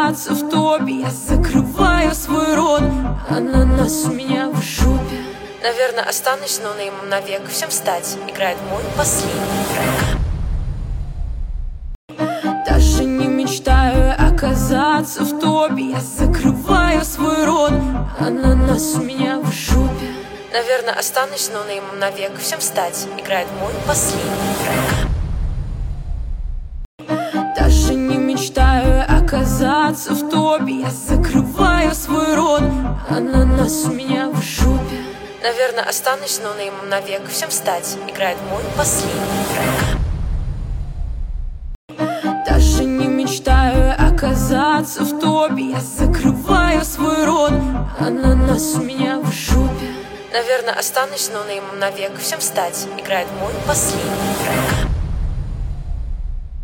оказаться в топе. Я закрываю свой рот, ананас у меня в жопе. Наверное, останусь ноунеймом навек. Всем встать, играет мой последний трек. Даже не мечтаю оказаться в топе. Я закрываю свой рот, ананас у меня в жопе. Наверное, останусь ноунеймом навек. Всем встать, играет мой последний трек. Даже не мечтаю оказаться в топе. Я закрываю свой рот, ананас у меня в жопе. Наверное, останусь ноунеймом навек. Всем встать, играет мой последний трек. Даже не мечтаю оказаться в топе. Я закрываю свой рот, ананас у меня в жопе. Наверное, останусь ноунеймом навек. Всем встать, играет мой последний трек.